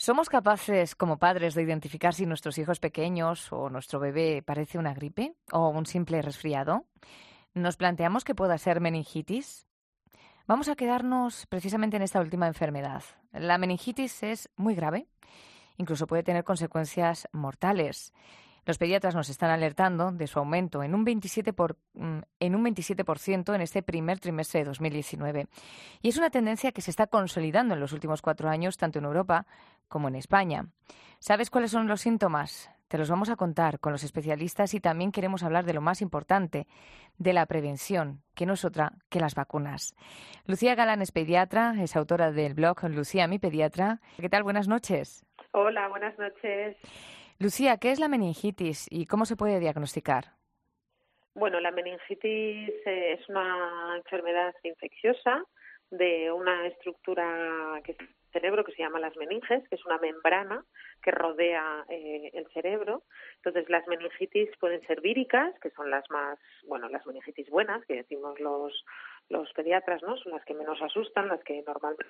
¿Somos capaces como padres de identificar si nuestros hijos pequeños o nuestro bebé parece una gripe o un simple resfriado? ¿Nos planteamos que pueda ser meningitis? Vamos a quedarnos precisamente en esta última enfermedad. La meningitis es muy grave, incluso puede tener consecuencias mortales. Los pediatras nos están alertando de su aumento en un 27% en este primer trimestre de 2019. Y es una tendencia que se está consolidando en los últimos 4 años, tanto en Europa como en España. ¿Sabes cuáles son los síntomas? Te los vamos a contar con los especialistas y también queremos hablar de lo más importante, de la prevención, que no es otra que las vacunas. Lucía Galán es pediatra, es autora del blog Lucía, mi pediatra. ¿Qué tal? Buenas noches. Hola, buenas noches. Lucía, ¿qué es la meningitis y cómo se puede diagnosticar? Bueno, la meningitis es una enfermedad infecciosa de una estructura que es el cerebro que se llama las meninges, que es una membrana que rodea el cerebro. Entonces, las meningitis pueden ser víricas, que son las más, las meningitis buenas, que decimos los pediatras, ¿no? Son las que menos asustan, las que normalmente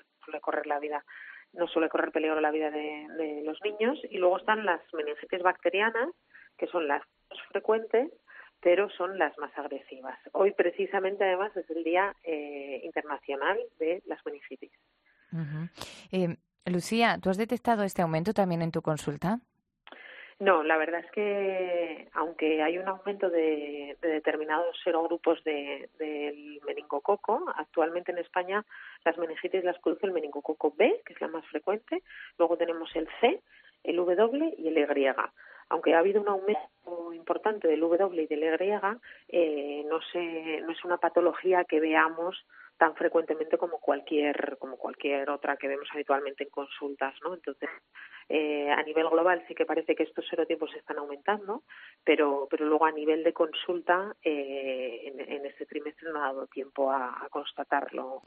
no suele correr peligro la vida de los niños. Y luego están las meningitis bacterianas, que son las más frecuentes, pero son las más agresivas. Hoy precisamente además es el Día Internacional de las Meningitis. Uh-huh. Lucía, ¿tú has detectado este aumento también en tu consulta? No, la verdad es que aunque hay un aumento de determinados serogrupos del meningococo, actualmente en España las meningitis las produce el meningococo B, que es la más frecuente, luego tenemos el C, el W y el Y. Aunque ha habido un aumento importante del W y del Y, no es una patología que veamos tan frecuentemente como cualquier otra que vemos habitualmente en consultas, ¿no? Entonces, a nivel global sí que parece que estos serotipos están aumentando, pero luego a nivel de consulta en este trimestre no ha dado tiempo a constatarlo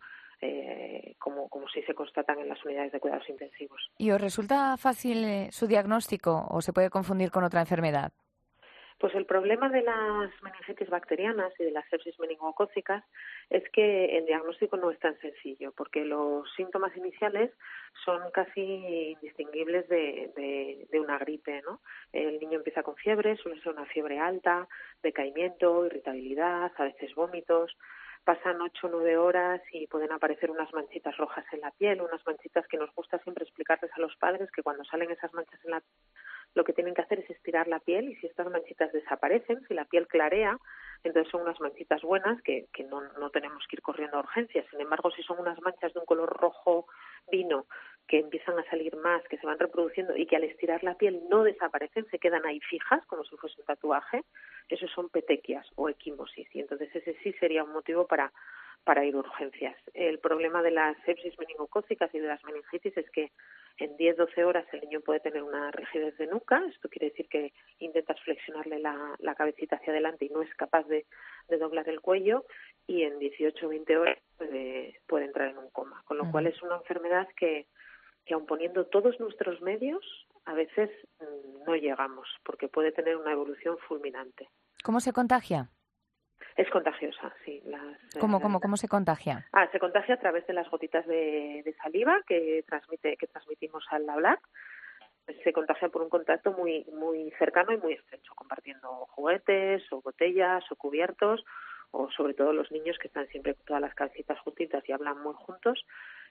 como sí se constatan en las unidades de cuidados intensivos. ¿Y os resulta fácil su diagnóstico o se puede confundir con otra enfermedad? Pues el problema de las meningitis bacterianas y de las sepsis meningocócicas es que el diagnóstico no es tan sencillo, porque los síntomas iniciales son casi indistinguibles de una gripe, ¿no? El niño empieza con fiebre, suele ser una fiebre alta, decaimiento, irritabilidad, a veces vómitos. Pasan 8 o 9 horas y pueden aparecer unas manchitas rojas en la piel, unas manchitas que nos gusta siempre explicarles a los padres que cuando salen esas manchas en la piel, lo que tienen que hacer es estirar la piel y si estas manchitas desaparecen, si la piel clarea, entonces son unas manchitas buenas que no tenemos que ir corriendo a urgencias. Sin embargo, si son unas manchas de un color rojo vino que empiezan a salir más, que se van reproduciendo y que al estirar la piel no desaparecen, se quedan ahí fijas como si fuese un tatuaje, esos son petequias o equimosis y entonces ese sí sería un motivo para ir a urgencias. El problema de las sepsis meningocócicas y de las meningitis es que en 10-12 horas el niño puede tener una rigidez de nuca, esto quiere decir que intentas flexionarle la cabecita hacia adelante y no es capaz de doblar el cuello y en 18-20 horas puede entrar en un coma, con lo cual es una enfermedad que aun poniendo todos nuestros medios, a veces no llegamos, porque puede tener una evolución fulminante. ¿Cómo se contagia? Es contagiosa, sí. ¿Cómo se contagia? Se contagia a través de las gotitas de saliva que transmitimos al hablar. Se contagia por un contacto muy muy cercano y muy estrecho, compartiendo juguetes o botellas o cubiertos, o sobre todo los niños que están siempre con todas las cabecitas juntitas y hablan muy juntos,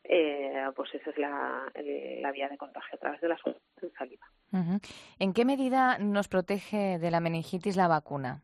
pues esa es la vía de contagio, a través de las gotitas de saliva. Uh-huh. ¿En qué medida nos protege de la meningitis la vacuna?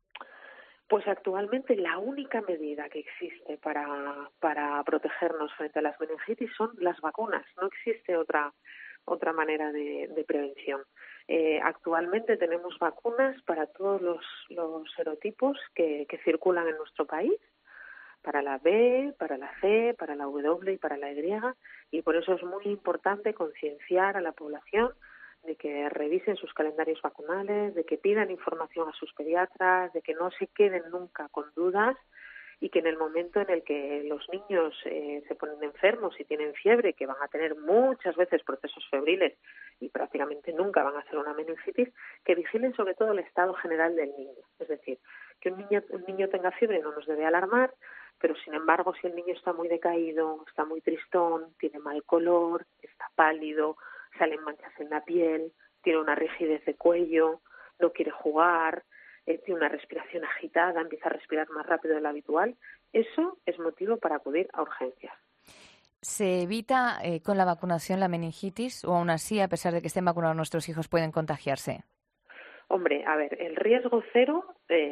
Pues actualmente la única medida que existe para protegernos frente a las meningitis son las vacunas. No existe otra manera de prevención. Actualmente tenemos vacunas para todos los serotipos que circulan en nuestro país, para la B, para la C, para la W y para la Y por eso es muy importante concienciar a la población de que revisen sus calendarios vacunales, de que pidan información a sus pediatras, de que no se queden nunca con dudas y que en el momento en el que los niños se ponen enfermos y tienen fiebre, que van a tener muchas veces procesos febriles y prácticamente nunca van a hacer una meningitis, que vigilen sobre todo el estado general del niño. Es decir, que un niño tenga fiebre no nos debe alarmar, pero sin embargo si el niño está muy decaído, está muy tristón, tiene mal color, está pálido, salen manchas en la piel, tiene una rigidez de cuello, no quiere jugar, tiene una respiración agitada, empieza a respirar más rápido de lo habitual. Eso es motivo para acudir a urgencias. ¿Se evita con la vacunación la meningitis o aún así, a pesar de que estén vacunados nuestros hijos, pueden contagiarse? Hombre, a ver, el riesgo cero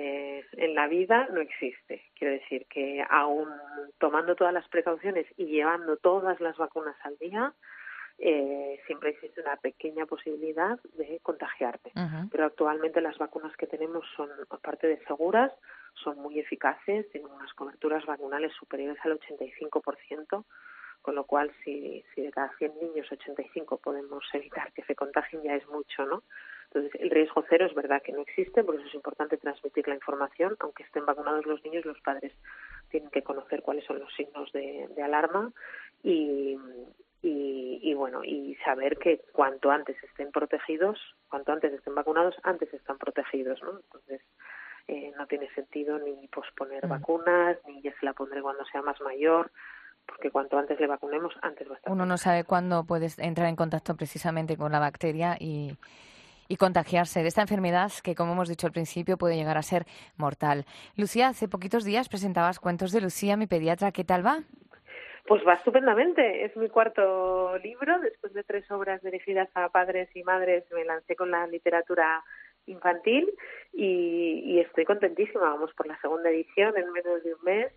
en la vida no existe. Quiero decir que aún tomando todas las precauciones y llevando todas las vacunas al día, siempre existe una pequeña posibilidad de contagiarte. Uh-huh. Pero actualmente las vacunas que tenemos son, aparte de seguras, son muy eficaces, tienen unas coberturas vacunales superiores al 85%, con lo cual si de cada 100 niños 85 podemos evitar que se contagien, ya es mucho, ¿no? Entonces, el riesgo cero es verdad que no existe, por eso es importante transmitir la información. Aunque estén vacunados los niños, los padres tienen que conocer cuáles son los signos de alarma y bueno, y saber que cuanto antes estén protegidos, cuanto antes estén vacunados, antes están protegidos, ¿no? Entonces, no tiene sentido ni posponer vacunas, ni ya se la pondré cuando sea más mayor, porque cuanto antes le vacunemos, antes va a estar. Uno no sabe cuándo puedes entrar en contacto precisamente con la bacteria y contagiarse de esta enfermedad que, como hemos dicho al principio, puede llegar a ser mortal. Lucía, hace poquitos días presentabas Cuentos de Lucía, mi pediatra. ¿Qué tal va? Pues va estupendamente. Es mi cuarto libro. Después de 3 obras dirigidas a padres y madres, me lancé con la literatura infantil y estoy contentísima. Vamos por la segunda edición en menos de un mes.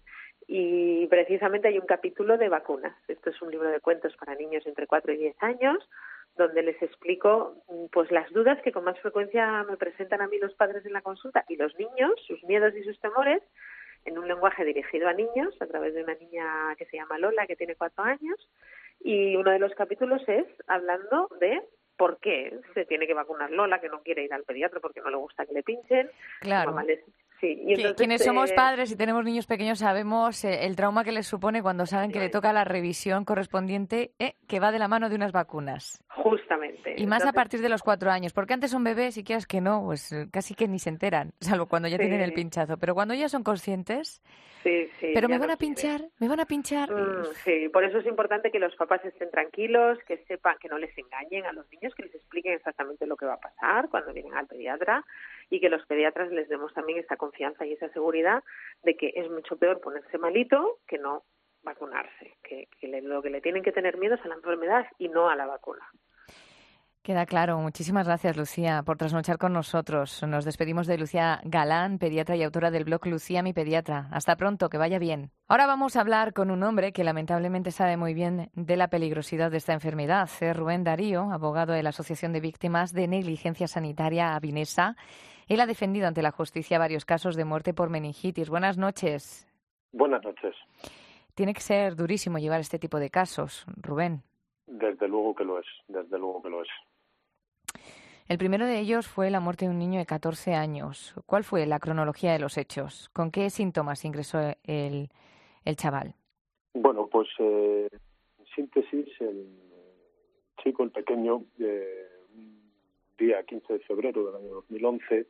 Y precisamente hay un capítulo de vacunas. Esto es un libro de cuentos para niños entre 4 y 10 años, donde les explico pues las dudas que con más frecuencia me presentan a mí los padres en la consulta y los niños, sus miedos y sus temores, en un lenguaje dirigido a niños, a través de una niña que se llama Lola, que tiene 4 años, y uno de los capítulos es hablando de por qué se tiene que vacunar Lola, que no quiere ir al pediatra porque no le gusta que le pinchen. Claro. Sí, y entonces, Quienes somos padres y tenemos niños pequeños sabemos el trauma que les supone cuando saben que le toca la revisión correspondiente que va de la mano de unas vacunas. Justamente. Y más a partir de los 4 años, porque antes son bebés y quieras que no, pues casi que ni se enteran, salvo cuando ya tienen el pinchazo. Pero cuando ya son conscientes, sí, pero me no van a pinchar. Sí, por eso es importante que los papás estén tranquilos, que sepan, que no les engañen a los niños, que les expliquen exactamente lo que va a pasar cuando vienen al pediatra y que los pediatras les demos también esa confianza y esa seguridad de que es mucho peor ponerse malito que no vacunarse, que lo que le tienen que tener miedo es a la enfermedad y no a la vacuna. Queda claro. Muchísimas gracias, Lucía, por trasnochar con nosotros. Nos despedimos de Lucía Galán, pediatra y autora del blog Lucía, mi pediatra. Hasta pronto, que vaya bien. Ahora vamos a hablar con un hombre que lamentablemente sabe muy bien de la peligrosidad de esta enfermedad. Es Rubén Darío, abogado de la Asociación de Víctimas de Negligencia Sanitaria Avinesa. Él ha defendido ante la justicia varios casos de muerte por meningitis. Buenas noches. Buenas noches. Tiene que ser durísimo llevar este tipo de casos, Rubén. Desde luego que lo es, desde luego que lo es. El primero de ellos fue la muerte de un niño de 14 años. ¿Cuál fue la cronología de los hechos? ¿Con qué síntomas ingresó el chaval? Bueno, pues en síntesis, el chico, el pequeño, un día 15 de febrero del año 2011,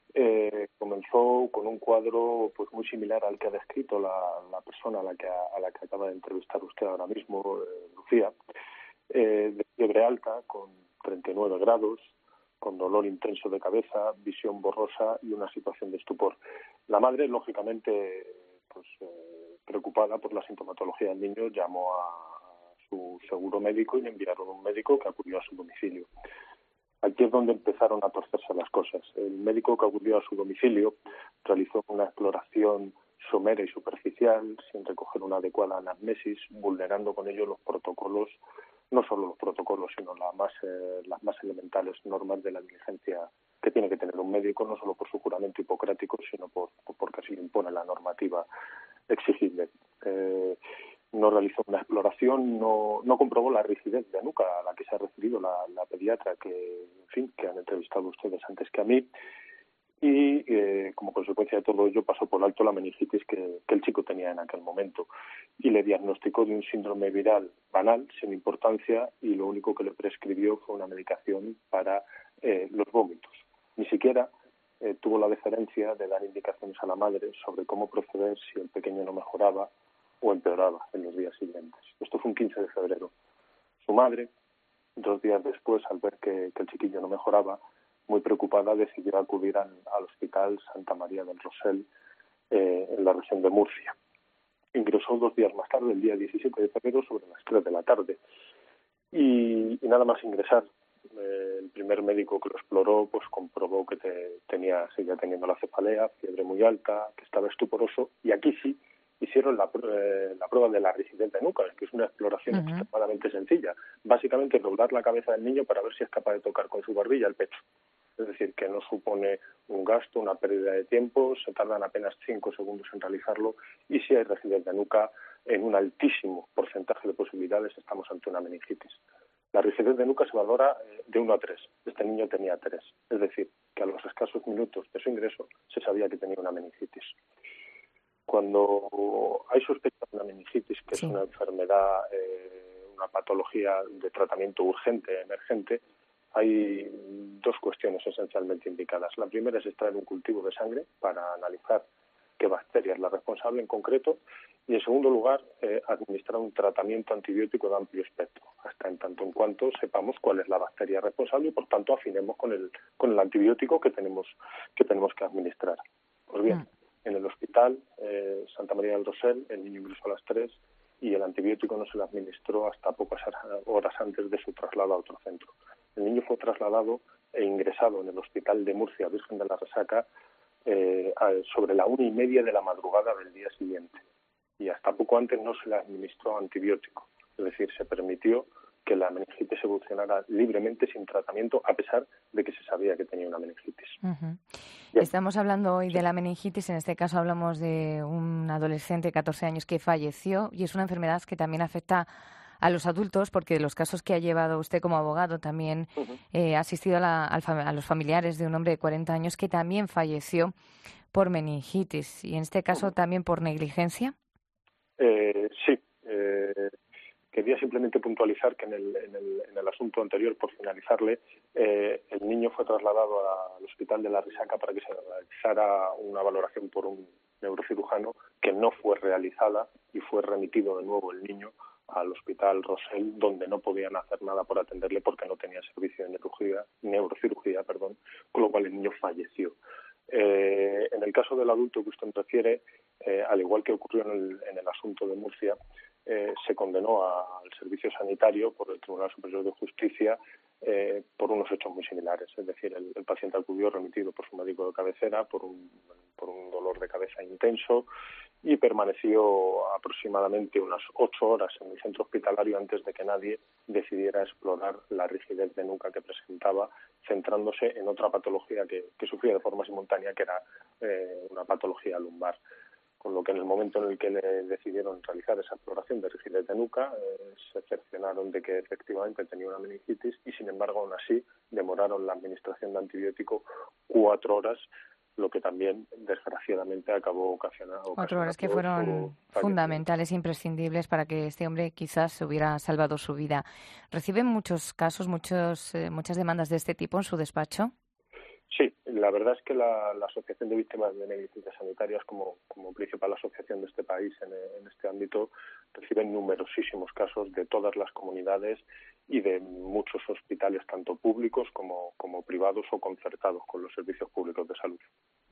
comenzó con un cuadro pues muy similar al que ha descrito la persona a la que acaba de entrevistar usted ahora mismo, Lucía, de fiebre alta con 39 grados, con dolor intenso de cabeza, visión borrosa y una situación de estupor. La madre, lógicamente, pues preocupada por la sintomatología del niño, llamó a su seguro médico y le enviaron un médico que acudió a su domicilio. Aquí es donde empezaron a torcerse las cosas. El médico que acudió a su domicilio realizó una exploración somera y superficial, sin recoger una adecuada anamnesis, vulnerando con ello los protocolos, no solo los protocolos, sino las más elementales normas de la diligencia que tiene que tener un médico, no solo por su juramento hipocrático, sino porque así lo impone la normativa exigible. No realizó una exploración, no comprobó la rigidez de nuca a la que se ha referido la pediatra que han entrevistado ustedes antes que a mí, y como consecuencia de todo ello pasó por alto la meningitis que el chico tenía en aquel momento y le diagnosticó de un síndrome viral banal, sin importancia, y lo único que le prescribió fue una medicación para los vómitos. Ni siquiera tuvo la deferencia de dar indicaciones a la madre sobre cómo proceder si el pequeño no mejoraba o empeoraba en los días siguientes. Esto fue un 15 de febrero. Su madre, 2 días después, al ver que el chiquillo no mejoraba, muy preocupada decidió acudir al Hospital Santa María del Rosell, en la región de Murcia. Ingresó 2 días más tarde, el día 17 de febrero, sobre las 3 de la tarde. Y nada más ingresar, el primer médico que lo exploró pues comprobó que seguía teniendo la cefalea, fiebre muy alta, que estaba estuporoso, y aquí sí hicieron la prueba de la rigidez de nuca, que es una exploración extremadamente sencilla. Básicamente doblar la cabeza del niño para ver si es capaz de tocar con su barbilla el pecho. Es decir, que no supone un gasto, una pérdida de tiempo, se tardan apenas 5 segundos en realizarlo, y si hay rigidez de nuca, en un altísimo porcentaje de posibilidades estamos ante una meningitis. La rigidez de nuca se valora de 1 a 3. Este niño tenía 3. Es decir, que a los escasos minutos de su ingreso se sabía que tenía una meningitis. Cuando hay sospecha de una meningitis, que es una enfermedad, una patología de tratamiento urgente, emergente, hay 2 cuestiones esencialmente indicadas. La primera es extraer un cultivo de sangre para analizar qué bacteria es la responsable en concreto, y en segundo lugar, administrar un tratamiento antibiótico de amplio espectro, hasta en tanto en cuanto sepamos cuál es la bacteria responsable y por tanto afinemos con el antibiótico que tenemos que administrar. Pues bien, en el hospital Santa María del Rosell, el niño ingresó a las 3 y el antibiótico no se le administró hasta pocas horas antes de su traslado a otro centro. El niño fue trasladado e ingresado en el hospital de Murcia, Virgen de la Resaca, sobre la 1:30 de la madrugada del día siguiente. Y hasta poco antes no se le administró antibiótico. Es decir, se permitió que la meningitis evolucionara libremente sin tratamiento, a pesar de que se sabía que tenía una meningitis. Estamos hablando hoy de la meningitis, en este caso hablamos de un adolescente de 14 años que falleció, y es una enfermedad que también afecta a los adultos, porque de los casos que ha llevado usted como abogado también ha asistido a los familiares de un hombre de 40 años que también falleció por meningitis, y en este caso también por negligencia. Sí. Quería simplemente puntualizar que en el asunto anterior, por finalizarle, el niño fue trasladado al Hospital de la Resaca para que se realizara una valoración por un neurocirujano, que no fue realizada, y fue remitido de nuevo el niño al Hospital Rosell, donde no podían hacer nada por atenderle porque no tenía servicio de neurocirugía, con lo cual el niño falleció. En el caso del adulto que usted refiere, al igual que ocurrió en el asunto de Murcia, se condenó al servicio sanitario por el Tribunal Superior de Justicia por unos hechos muy similares. Es decir, el paciente acudió remitido por su médico de cabecera por un dolor de cabeza intenso, y permaneció aproximadamente unas 8 horas en el centro hospitalario antes de que nadie decidiera explorar la rigidez de nuca que presentaba, centrándose en otra patología que sufría de forma simultánea, que era una patología lumbar. Con lo que en el momento en el que le decidieron realizar esa exploración de rigidez de nuca, se cercioraron de que efectivamente tenía una meningitis, y sin embargo aún así demoraron la administración de antibiótico 4 horas, lo que también desgraciadamente acabó ocasionando 4 horas que fueron fundamentales, imprescindibles para que este hombre quizás se hubiera salvado su vida. ¿Reciben muchos casos, muchas demandas de este tipo en su despacho? Sí, la verdad es que la Asociación de Víctimas de Negligencias Sanitarias, como principal asociación de este país en este ámbito, reciben numerosísimos casos de todas las comunidades y de muchos hospitales, tanto públicos como privados o concertados con los servicios públicos de salud.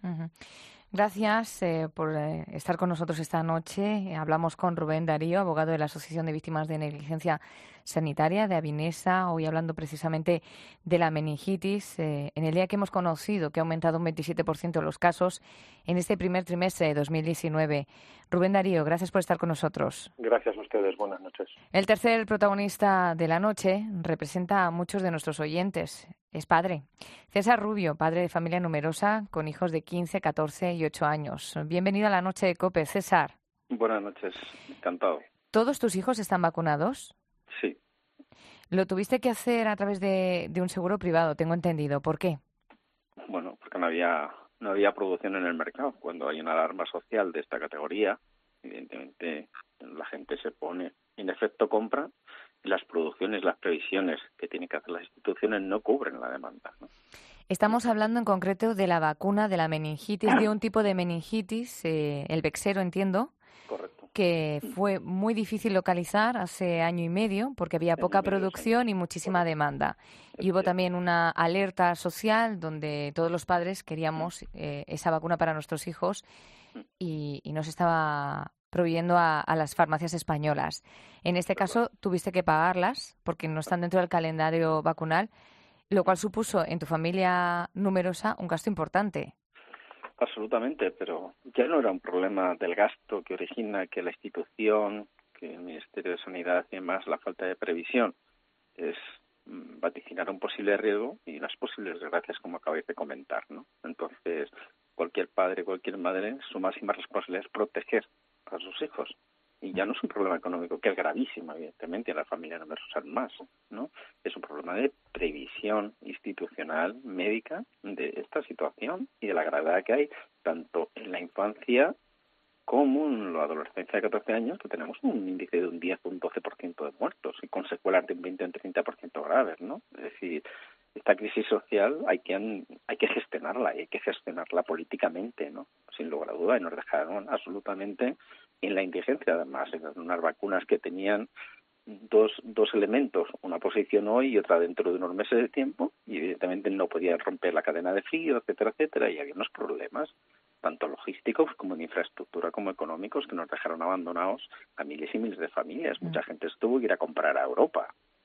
Gracias por estar con nosotros esta noche. Hablamos con Rubén Darío, abogado de la Asociación de Víctimas de Negligencia Sanitaria de Avinesa, hoy hablando precisamente de la meningitis, en el día que hemos conocido que ha aumentado un 27% los casos en este primer trimestre de 2019. Rubén Darío, gracias por estar con nosotros. Gracias a ustedes, buenas noches. El tercer protagonista de la noche representa a muchos de nuestros oyentes. Es padre. César Rubio, padre de familia numerosa, con hijos de 15, 14 y 8 años. Bienvenido a la noche de COPE, César. Buenas noches, encantado. ¿Todos tus hijos están vacunados? Sí. Lo tuviste que hacer a través de un seguro privado, tengo entendido. ¿Por qué? Bueno, porque no había producción en el mercado. Cuando hay una alarma social de esta categoría, evidentemente la gente se pone, en efecto compra, y las producciones, las previsiones que tienen que hacer las instituciones no cubren la demanda, ¿no? Estamos hablando en concreto de la vacuna de la meningitis, de un tipo de meningitis, el Bexero, entiendo. Correcto. que fue muy difícil localizar hace año y medio porque había poca producción y muchísima demanda. Y hubo también una alerta social donde todos los padres queríamos esa vacuna para nuestros hijos y no se estaba proveyendo a las farmacias españolas. En este caso, tuviste que pagarlas porque no están dentro del calendario vacunal, lo cual supuso en tu familia numerosa un gasto importante. Absolutamente, pero ya no era un problema del gasto que origina que la institución, que el Ministerio de Sanidad y demás, la falta de previsión, es vaticinar un posible riesgo y las posibles desgracias, como acabáis de comentar, ¿no? Entonces, cualquier padre, cualquier madre, su máxima responsabilidad es proteger a sus hijos. Y ya no es un problema económico, que es gravísimo, evidentemente, en la familia numerosa más, ¿no? Es un problema de previsión institucional, médica, de esta situación y de la gravedad que hay, tanto en la infancia como en la adolescencia de 14 años, que tenemos un índice de un 10 o un 12% de muertos y con secuelas de un 20 o un 30% graves, ¿no? Es decir, esta crisis social hay que gestionarla y hay que gestionarla políticamente, ¿no? Sin lugar a duda, y nos dejaron absolutamente en la indigencia, además, en unas vacunas que tenían dos elementos, una posición hoy y otra dentro de unos meses de tiempo, y evidentemente no podían romper la cadena de frío, etcétera, etcétera, y había unos problemas tanto logísticos como de infraestructura como económicos que nos dejaron abandonados a miles y miles de familias. Mucha gente tuvo que ir a comprar a Europa.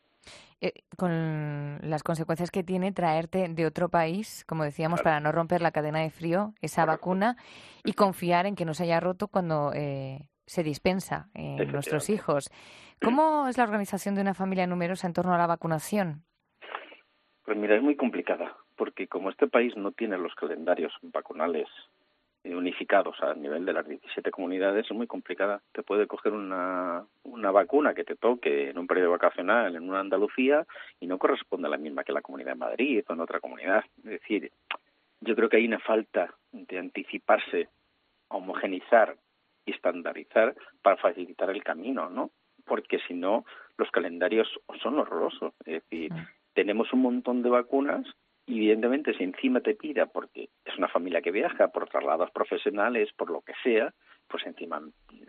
Con las consecuencias que tiene traerte de otro país, como decíamos, para no romper la cadena de frío, esa vacuna, y confiar en que no se haya roto cuando se dispensa en nuestros hijos. ¿Cómo es la organización de una familia numerosa en torno a la vacunación? Pues mira, es muy complicada, porque como este país no tiene los calendarios vacunales unificados a nivel de las 17 comunidades, es muy complicada. Te puede coger una vacuna que te toque en un periodo vacacional en una Andalucía y no corresponde a la misma que la Comunidad de Madrid o en otra comunidad. Es decir, yo creo que hay una falta de anticiparse, homogenizar y estandarizar para facilitar el camino, ¿no? Porque si no, los calendarios son horrorosos. Es decir, tenemos un montón de vacunas y evidentemente si encima te pida, porque es una familia que viaja por traslados profesionales, por lo que sea, pues encima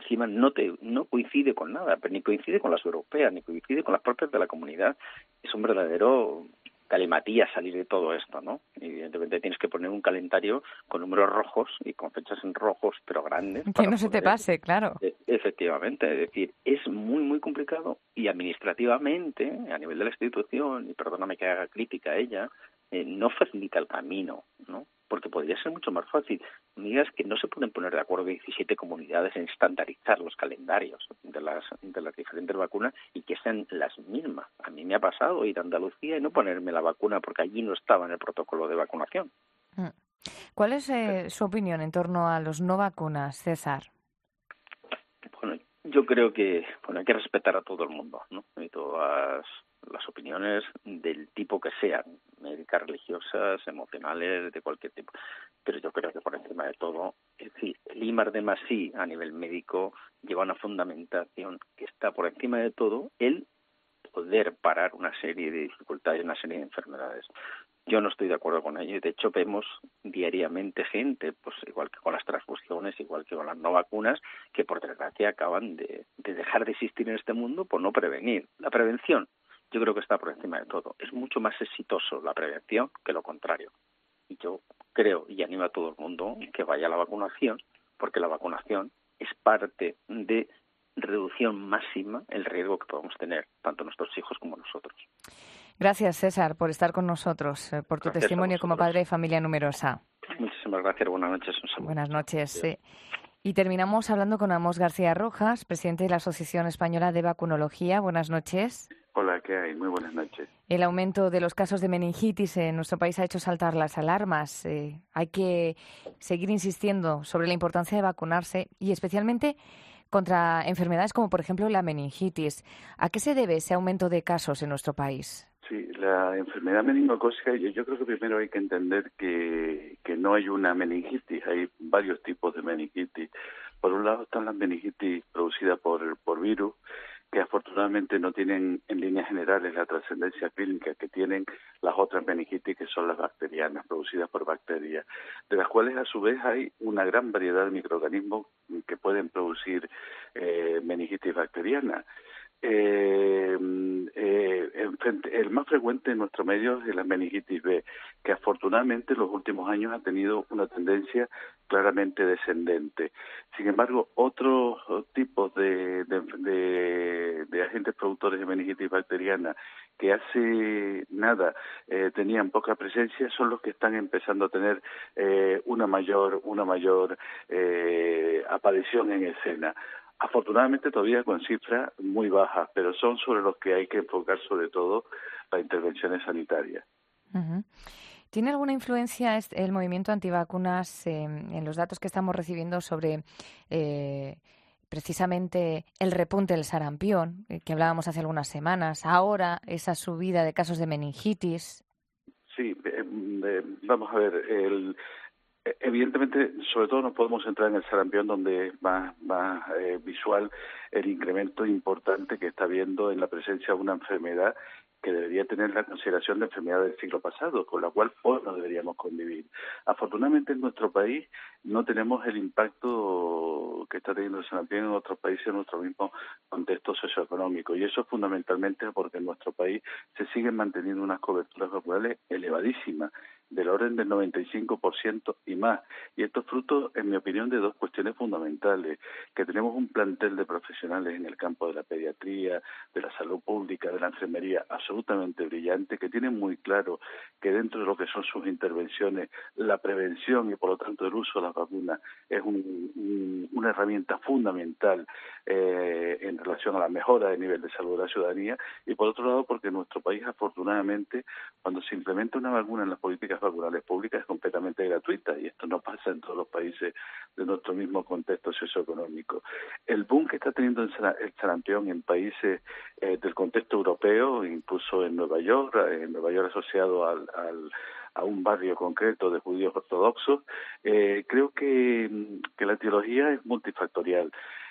no coincide con nada, pero ni coincide con las europeas, ni coincide con las propias de la comunidad. Es un verdadero galimatías salir de todo esto, ¿no? Evidentemente tienes que poner un calendario con números rojos y con fechas en rojos, pero grandes. Que no se te pase, claro. Efectivamente, es decir, es muy, muy complicado y administrativamente, a nivel de la institución, y perdóname que haga crítica a ella, no facilita el camino, ¿no? Porque podría ser mucho más fácil. Me digas que no se pueden poner de acuerdo 17 comunidades en estandarizar los calendarios de las diferentes vacunas y que sean las mismas. A mí me ha pasado ir a Andalucía y no ponerme la vacuna porque allí no estaba en el protocolo de vacunación. ¿Cuál es su opinión en torno a los no vacunas, César? Bueno, yo creo que hay que respetar a todo el mundo, ¿no? Y todas las opiniones del tipo que sean, médicas, religiosas, emocionales, de cualquier tipo. Pero yo creo que por encima de todo, es decir, el I+D+I a nivel médico lleva una fundamentación que está por encima de todo el poder parar una serie de dificultades, una serie de enfermedades. Yo no estoy de acuerdo con ello y de hecho vemos diariamente gente, pues igual que con las transfusiones, igual que con las no vacunas, que por desgracia acaban de dejar de existir en este mundo por no prevenir. La prevención yo creo que está por encima de todo. Es mucho más exitoso la prevención que lo contrario. Y yo creo y animo a todo el mundo que vaya a la vacunación, porque la vacunación es parte de reducción máxima el riesgo que podemos tener, tanto nuestros hijos como nosotros. Gracias, César, por estar con nosotros, por tu testimonio como padre de familia numerosa. Muchísimas gracias, buenas noches. Buenas noches. Y terminamos hablando con Amos García Rojas, presidente de la Asociación Española de Vacunología. Buenas noches. Hola, ¿qué hay? Muy buenas noches. El aumento de los casos de meningitis en nuestro país ha hecho saltar las alarmas. Hay que seguir insistiendo sobre la importancia de vacunarse y especialmente contra enfermedades como, por ejemplo, la meningitis. ¿A qué se debe ese aumento de casos en nuestro país? Sí, la enfermedad meningocócica, yo creo que primero hay que entender que no hay una meningitis, hay varios tipos de meningitis. Por un lado están las meningitis producidas por virus que afortunadamente no tienen en líneas generales la trascendencia clínica que tienen las otras meningitis, que son las bacterianas, producidas por bacterias, de las cuales a su vez hay una gran variedad de microorganismos que pueden producir meningitis bacteriana. El más frecuente en nuestro medio es la meningitis B, que afortunadamente en los últimos años ha tenido una tendencia claramente descendente. Sin embargo, otros tipos de agentes productores de meningitis bacteriana que hace nada tenían poca presencia son los que están empezando a tener una mayor aparición en escena. Afortunadamente todavía con cifras muy bajas, pero son sobre los que hay que enfocar sobre todo las intervenciones sanitarias. Uh-huh. ¿Tiene alguna influencia el movimiento antivacunas en los datos que estamos recibiendo sobre precisamente el repunte del sarampión, que hablábamos hace algunas semanas, ahora esa subida de casos de meningitis? Sí, vamos a ver, evidentemente, sobre todo nos podemos centrar en el sarampión, donde es más visual el incremento importante que está habiendo en la presencia de una enfermedad que debería tener la consideración de enfermedad del siglo pasado, con la cual hoy no deberíamos convivir. Afortunadamente en nuestro país no tenemos el impacto que está teniendo el sarampión en otros países en nuestro mismo contexto socioeconómico, y eso es fundamentalmente porque en nuestro país se siguen manteniendo unas coberturas vacunales elevadísimas, del orden del 95% y más. Y esto es fruto, en mi opinión, de dos cuestiones fundamentales: que tenemos un plantel de profesionales en el campo de la pediatría, de la salud pública, de la enfermería, absolutamente brillante, que tienen muy claro que dentro de lo que son sus intervenciones, la prevención y, por lo tanto, el uso de las vacunas es una herramienta fundamental en relación a la mejora del nivel de salud de la ciudadanía. Y, por otro lado, porque en nuestro país, afortunadamente, cuando se implementa una vacuna en las políticas vacunales públicas es completamente gratuita, y esto no pasa en todos los países de nuestro mismo contexto socioeconómico. El boom que está teniendo el sarampión en países del contexto europeo, incluso en Nueva York asociado a un barrio concreto de judíos ortodoxos, creo que la etiología es multifactorial.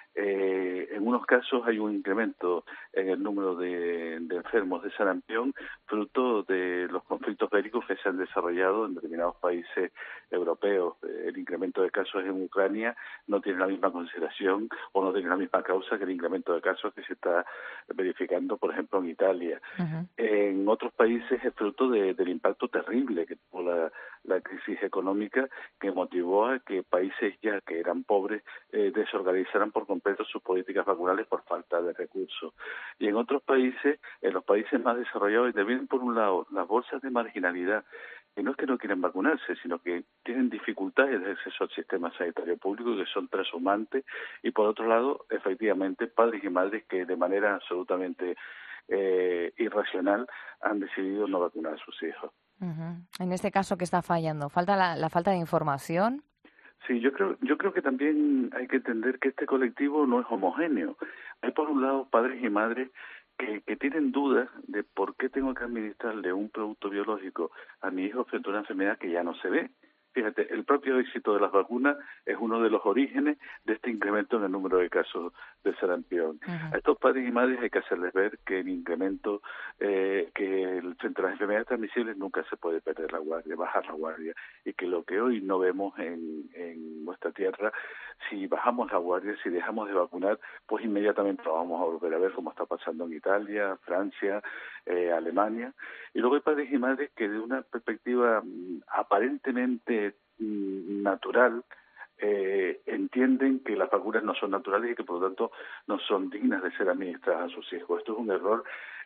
En unos casos hay un incremento en el número de enfermos de sarampión fruto de los conflictos bélicos que se han desarrollado en determinados países europeos. El incremento de casos en Ucrania no tiene la misma consideración o no tiene la misma causa que el incremento de casos que se está verificando, por ejemplo, en Italia. Uh-huh. En otros países es fruto del impacto terrible que tuvo la crisis económica, que motivó a que países ya que eran pobres desorganizaran por completo sus políticas vacunales por falta de recursos. Y en otros países, en los países más desarrollados, intervienen por un lado las bolsas de marginalidad, que no es que no quieren vacunarse, sino que tienen dificultades de acceso al sistema sanitario público y que son trashumantes, y por otro lado, efectivamente, padres y madres que de manera absolutamente irracional han decidido no vacunar a sus hijos. Uh-huh. En este caso, ¿qué está fallando? ¿Falta la falta de información? Sí, yo creo que también hay que entender que este colectivo no es homogéneo. Hay, por un lado, padres y madres que tienen dudas de por qué tengo que administrarle un producto biológico a mi hijo frente a una enfermedad que ya no se ve. Fíjate, el propio éxito de las vacunas es uno de los orígenes de este incremento en el número de casos de sarampión. Uh-huh. A estos padres y madres hay que hacerles ver que el incremento, frente a las enfermedades transmisibles nunca se puede perder la guardia, bajar la guardia, y que lo que hoy no vemos en nuestra tierra, si bajamos la guardia, si dejamos de vacunar, pues inmediatamente lo vamos a volver a ver, como está pasando en Italia, Francia, Alemania. Y luego hay padres y madres que de una perspectiva aparentemente natural entienden que las vacunas no son naturales y que por lo tanto no son dignas de ser administradas a sus hijos. Esto es un error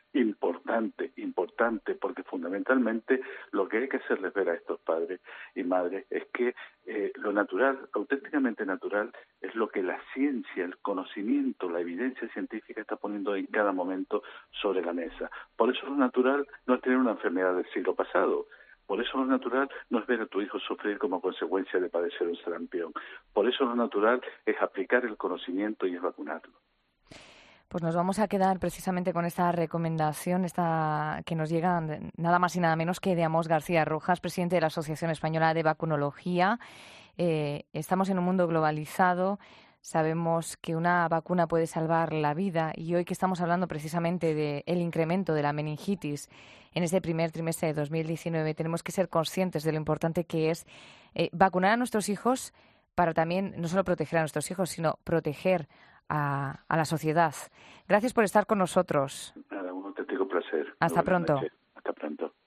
importante, porque fundamentalmente lo que hay que hacerles ver a estos padres y madres es que lo natural, auténticamente natural, es lo que la ciencia, el conocimiento, la evidencia científica está poniendo en cada momento sobre la mesa. Por eso lo natural no es tener una enfermedad del siglo pasado. Por eso lo natural no es ver a tu hijo sufrir como consecuencia de padecer un sarampión. Por eso lo natural es aplicar el conocimiento y es vacunarlo. Pues nos vamos a quedar precisamente con esta recomendación, que nos llega nada más y nada menos que de Amós García Rojas, presidente de la Asociación Española de Vacunología. Estamos en un mundo globalizado Sabemos que una vacuna puede salvar la vida y hoy que estamos hablando precisamente del incremento de la meningitis en este primer trimestre de 2019, tenemos que ser conscientes de lo importante que es vacunar a nuestros hijos para también no solo proteger a nuestros hijos, sino proteger a la sociedad. Gracias por estar con nosotros. Nada, un auténtico placer. Hasta pronto. Hasta pronto.